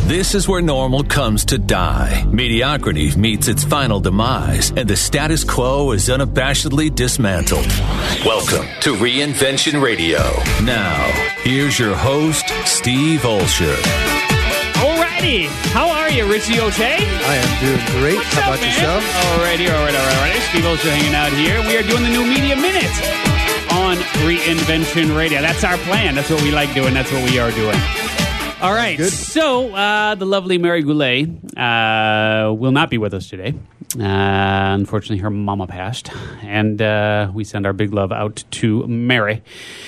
This is where normal comes to die. Mediocrity meets its final demise, and the status quo is unabashedly dismantled. Welcome to Reinvention Radio. Now, here's your host, Steve Olsher. Alrighty, how are you, Richie O'Shea? I am doing great. What's How up, about man? yourself? Alrighty. Steve Olsher hanging out here. We are doing the new Media Minute on Reinvention Radio. That's our plan. That's what we like doing. That's what we are doing. All right, so the lovely Mary Goulet will not be with us today. Unfortunately, her mama passed, and we send our big love out to Mary.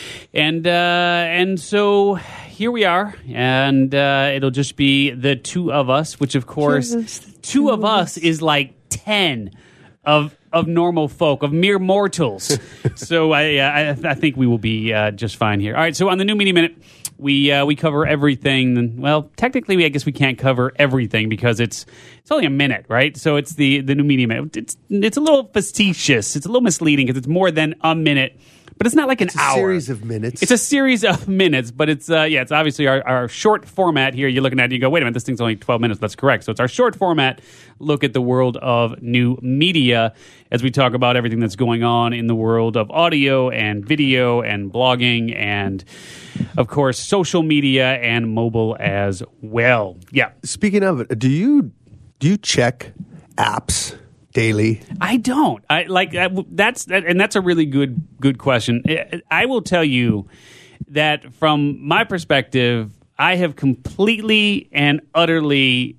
And so here we are, and it'll just be the two of us, which, of course, two of us is like 10 of normal folk, of mere mortals. So I think we will be just fine here. All right, so on the new Media Minute, we cover everything. Well, technically, I guess we can't cover everything because it's only a minute, right? So it's the new Media Minute. It's a little facetious. It's a little misleading because it's more than a minute. But it's not like an hour. It's a series of minutes. It's a series of minutes, but it's it's obviously our short format here. You're looking at it and you go, wait a minute, this thing's only 12 minutes. That's correct. So it's our short format look at the world of new media as we talk about everything that's going on in the world of audio and video and blogging and, of course, social media and mobile as well. Yeah. Speaking of it, do you check apps daily? I don't. That's a really good question. I will tell you that from my perspective, I have completely and utterly.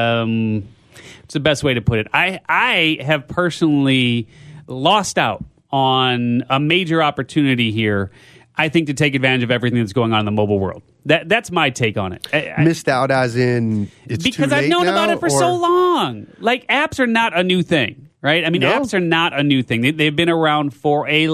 It's the best way to put it. I have personally lost out on a major opportunity here. I think to take advantage of everything that's going on in the mobile world. That's my take on it. Missed out as in it's because too late I've known now, about it for so long. Like, apps are not a new thing, right? I mean, apps are not a new thing. They've been around for a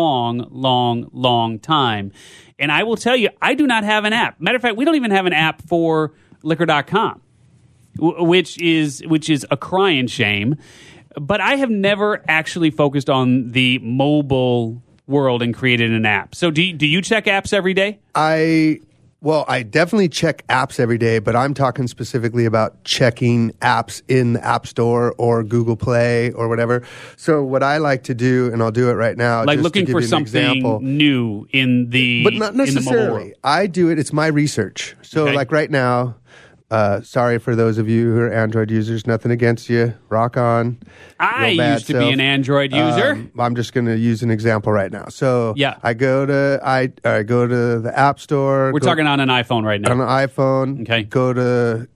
long time. And I will tell you, I do not have an app. Matter of fact, we don't even have an app for liquor.com, which is a crying shame. But I have never actually focused on the mobile world and created an app. So do you check apps every day? I definitely check apps every day, but I'm talking specifically about checking apps in the App Store or Google Play or whatever. So what I like to do, and I'll do it right now, like just looking to give for you an something example, new in the but not necessarily. in the mobile world. I do it. It's my research. So Okay. like right now. Sorry for those of you who are Android users. Nothing against you. Rock on. I Your bad used to be self. an Android user. I'm just going to use an example right now. So Yeah. I go to the App Store. We're talking on an iPhone right now. on an iPhone. Okay. Go to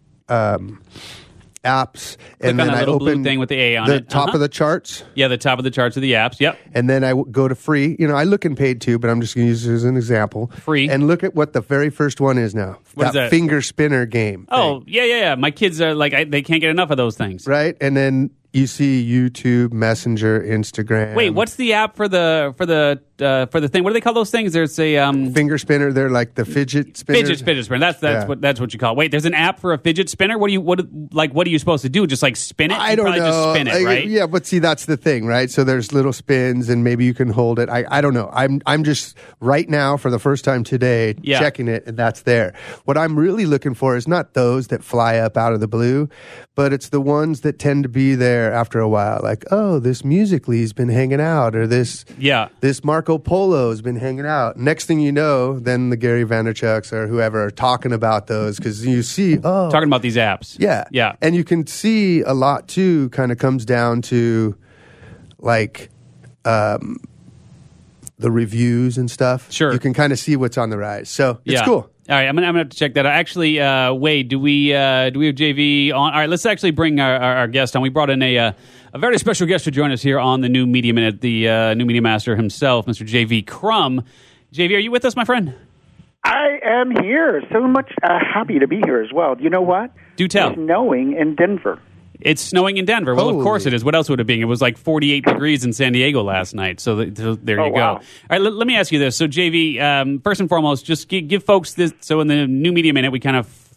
apps, Click and on then that I little open blue thing with the A on the it. top of the charts, Yeah, the top of the charts of the apps. Yep. and then I go to free. I look in paid too, but I'm just going to use it as an example. Free. And look at what the very first one is now. What is that? Finger spinner game. Oh, yeah. My kids are like, they can't get enough of those things. Right, and then you see YouTube, Messenger, Instagram. Wait, what's the app for the thing? What do they call those things? There's a finger spinner? They're like the fidget spinner. fidget spinner. That's what you call it. Wait, there's an app for a fidget spinner. What are you supposed to do? Just like spin it? I You don't probably know. Just spin it, right? Yeah, but see, that's the thing, right? So there's little spins, and maybe you can hold it. I don't know. I'm just right now for the first time today checking it, and that's there. What I'm really looking for is not those that fly up out of the blue, but it's the ones that tend to be there after a while. Like, oh, this Musical.ly's been hanging out, or this Marco Polo's been hanging out. Next thing you know, then the Gary Vaynerchuks or whoever are talking about those because you see, talking about these apps. Yeah. And you can see a lot too, kind of comes down to like the reviews and stuff. Sure. You can kind of see what's on the rise. So it's cool. All right, I'm gonna have to check that out. Actually, Wade, do we have JV on? All right, let's actually bring our guest on. We brought in a very special guest to join us here on the New Media Minute, the New Media Master himself, Mr. JV Crum. JV, are you with us, my friend? I am here. So much happy to be here as well. You know what? Do tell. It's snowing in Denver. It's snowing in Denver. Well, of Holy. course it is. What else would it be? It was like 48 degrees in San Diego last night. So there you go. Wow. All right, let me ask you this. So, JV, first and foremost, just give folks this. So in the New Media Minute, we kind of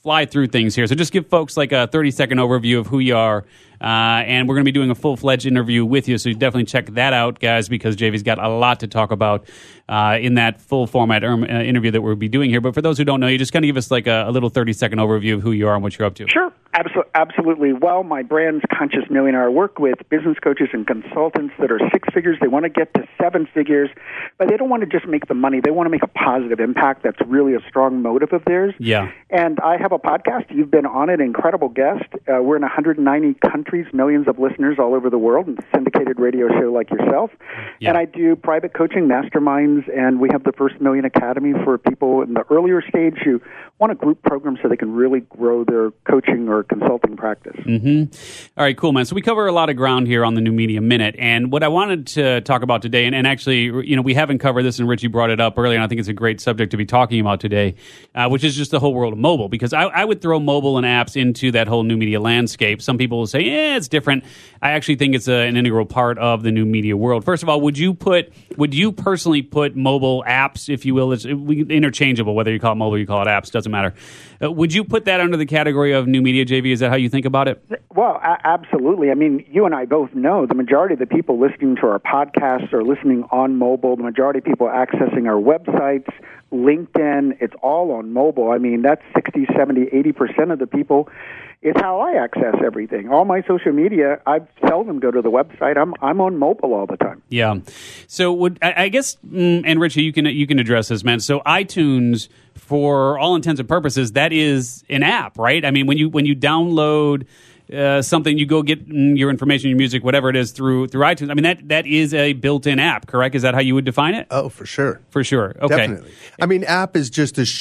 fly through things here. So just give folks like a 30-second overview of who you are. And we're going to be doing a full-fledged interview with you, so you definitely check that out, guys, because JV's got a lot to talk about in that full-format interview that we'll be doing here. But for those who don't know, you just kind of give us like a little 30-second overview of who you are and what you're up to. Sure, absolutely. Well, my brand's Conscious Millionaire. I work with business coaches and consultants that are six figures. They want to get to seven figures, but they don't want to just make the money. They want to make a positive impact. That's really a strong motive of theirs. Yeah. And I have a podcast. You've been on it, incredible guest. We're in 190 countries, millions of listeners all over the world, and syndicated radio show like yourself. Yeah. And I do private coaching, masterminds, and we have the First Million Academy for people in the earlier stage who want a group program so they can really grow their coaching or consulting practice. Mm-hmm. All right, cool, man. So we cover a lot of ground here on the New Media Minute, and what I wanted to talk about today, and actually, you know, we haven't covered this, and Richie brought it up earlier, and I think it's a great subject to be talking about today, which is just the whole world of mobile, because I would throw mobile and apps into that whole new media landscape. Some people will say, yeah, it's different. I actually think it's an integral part of the new media world. First of all, would you personally put mobile apps, if you will, it's interchangeable, whether you call it mobile or you call it apps, doesn't matter. Would you put that under the category of new media, JV? Is that how you think about it? Well, absolutely. I mean, you and I both know the majority of the people listening to our podcasts are listening on mobile. The majority of people accessing our websites, LinkedIn, it's all on mobile. I mean, that's 60, 70, 80% of the people. It's how I access everything. All my social media, I seldom go to the website. I'm on mobile all the time. Yeah. So I guess, and Richie, you can address this, man. So iTunes, for all intents and purposes, that is an app, right? I mean, when you download something, you go get your information, your music, whatever it is through iTunes. I mean, that is a built-in app, correct? Is that how you would define it? Oh, for sure. For sure. Okay. Definitely. I mean, app is just a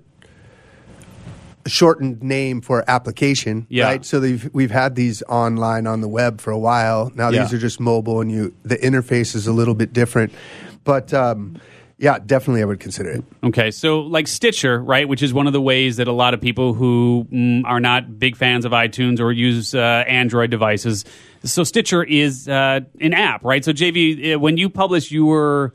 shortened name for application, right? So we've had these online on the web for a while. Now these are just mobile, and the interface is a little bit different. But yeah, definitely I would consider it. Okay, so like Stitcher, right, which is one of the ways that a lot of people who are not big fans of iTunes or use Android devices. So Stitcher is an app, right? So JV, when you publish your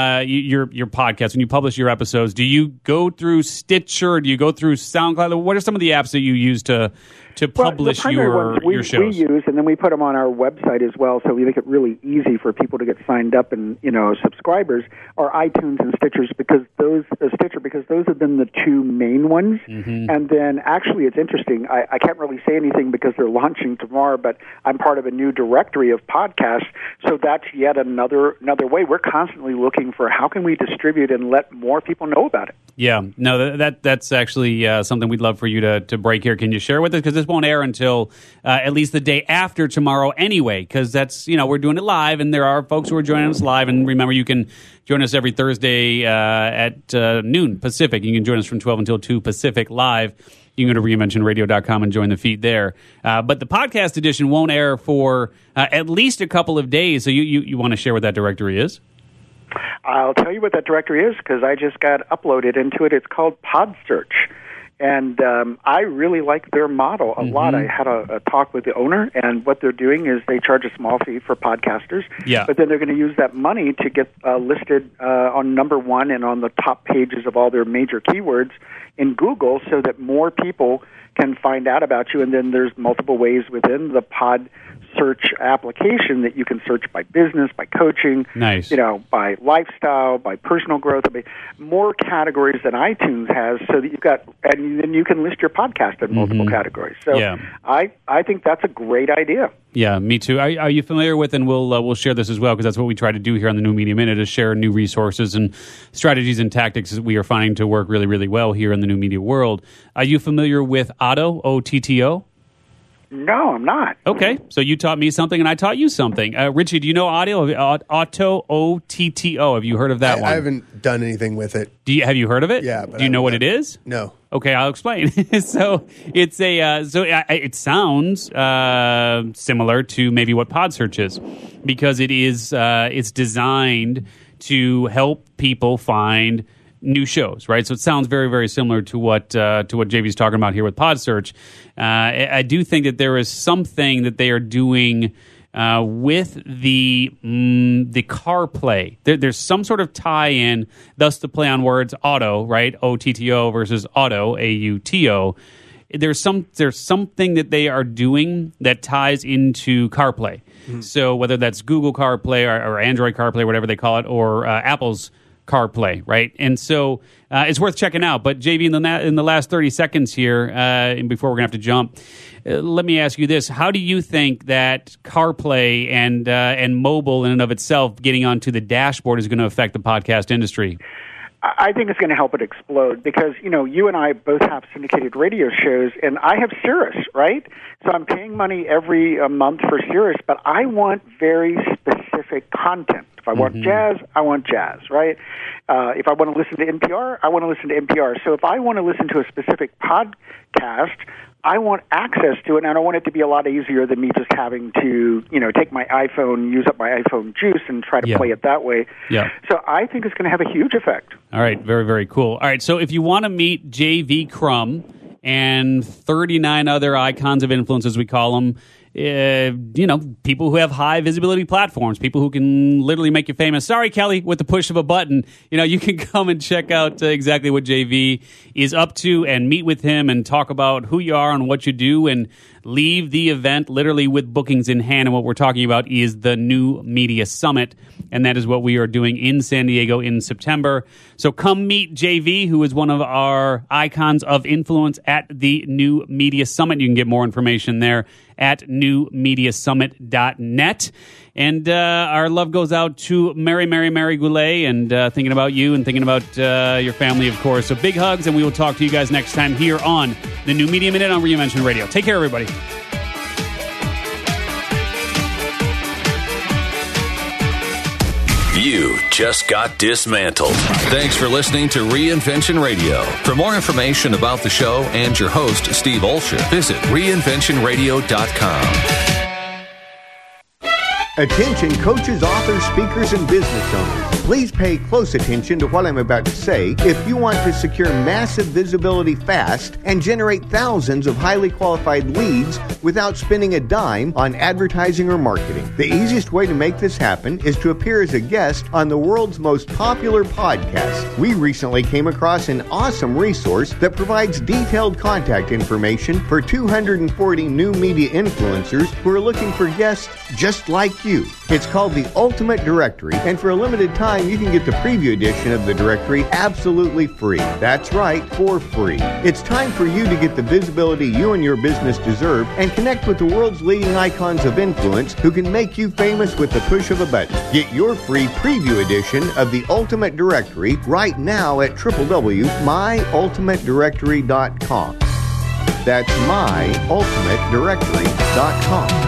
podcast, when you publish your episodes, do you go through Stitcher? Do you go through SoundCloud? What are some of the apps that you use to publish your shows? We use, and then we put them on our website as well, so we make it really easy for people to get signed up and subscribers, are iTunes and Stitchers, because those have been the two main ones. Mm-hmm. And then actually, it's interesting. I can't really say anything because they're launching tomorrow, but I'm part of a new directory of podcasts, so that's yet another way. We're constantly looking for how can we distribute and let more people know about it. Yeah, no, that's actually something we'd love for you to break here. Can you share with us? Because this won't air until at least the day after tomorrow anyway, because that's, we're doing it live, and there are folks who are joining us live. And remember, you can join us every Thursday at noon Pacific. You can join us from 12 until 2 Pacific live. You can go to reinventionradio.com and join the feed there. But the podcast edition won't air for at least a couple of days. So you want to share what that directory is? I'll tell you what that directory is, because I just got uploaded into it. It's called PodSearch. And I really like their model a lot. I had a talk with the owner, and what they're doing is they charge a small fee for podcasters, but then they're going to use that money to get listed on number one and on the top pages of all their major keywords in Google, so that more people can find out about you. And then there's multiple ways within the pod search application that you can search by business, by coaching, by lifestyle, by personal growth, more categories than iTunes has, so that you've got, and then you can list your podcast in multiple categories. So I think that's a great idea. Yeah, me too. Are you familiar with, and we'll share this as well, because that's what we try to do here on the New Media Minute, is share new resources and strategies and tactics that we are finding to work really, really well here in the new media world. Are you familiar with Otto, O-T-T-O? No, I'm not. Okay, so you taught me something and I taught you something. Richie, do you know Otto, O-T-T-O? Have you heard of that one? I haven't done anything with it. Have you heard of it? Yeah. But do you know what it is? No. Okay, I'll explain. So it's it sounds similar to maybe what PodSearch is, because it's designed to help people find new shows, right? So it sounds very, very similar to what JV's talking about here with PodSearch. I do think that there is something that they are doing with the CarPlay. There's some sort of tie-in, thus the play on words, auto, right? O-T-T-O versus auto, A-U-T-O. there's something that they are doing that ties into CarPlay. Mm-hmm. So whether that's Google CarPlay or Android CarPlay, whatever they call it, or Apple's CarPlay, right? And so it's worth checking out. But JV, in the last 30 seconds here, and before we're going to have to jump, let me ask you this. How do you think that CarPlay and mobile in and of itself getting onto the dashboard is going to affect the podcast industry? I think it's going to help it explode because, you and I both have syndicated radio shows, and I have Sirius, right? So I'm paying money every month for Sirius, but I want very specific content. If I want jazz, I want jazz, right? If I want to listen to NPR, I want to listen to NPR. So if I want to listen to a specific podcast, I want access to it, and I want it to be a lot easier than me just having to, take my iPhone, use up my iPhone juice, and try to play it that way. Yeah. So I think it's going to have a huge effect. All right, very, very cool. All right, so if you want to meet J.V. Crum and 39 other icons of influence, as we call them, people who have high visibility platforms, people who can literally make you famous. Sorry, Kelly, with the push of a button. You can come and check out exactly what JV is up to and meet with him and talk about who you are and what you do and leave the event literally with bookings in hand. And what we're talking about is the New Media Summit, and that is what we are doing in San Diego in September. So come meet JV, who is one of our icons of influence at the New Media Summit. You can get more information there at newmediasummit.net. And our love goes out to Mary Goulet, and thinking about you and thinking about your family, of course. So big hugs, and we will talk to you guys next time here on the New Media Minute on Reinvention Radio. Take care, everybody. You just got dismantled. Thanks for listening to Reinvention Radio. For more information about the show and your host, Steve Olsher, visit reinventionradio.com. Attention coaches, authors, speakers, and business owners. Please pay close attention to what I'm about to say if you want to secure massive visibility fast and generate thousands of highly qualified leads without spending a dime on advertising or marketing. The easiest way to make this happen is to appear as a guest on the world's most popular podcast. We recently came across an awesome resource that provides detailed contact information for 240 new media influencers who are looking for guests just like you. It's called the Ultimate Directory, and for a limited time, you can get the preview edition of the directory absolutely free. That's right, for free. It's time for you to get the visibility you and your business deserve and connect with the world's leading icons of influence who can make you famous with the push of a button. Get your free preview edition of the Ultimate Directory right now at www.myultimatedirectory.com. That's myultimatedirectory.com.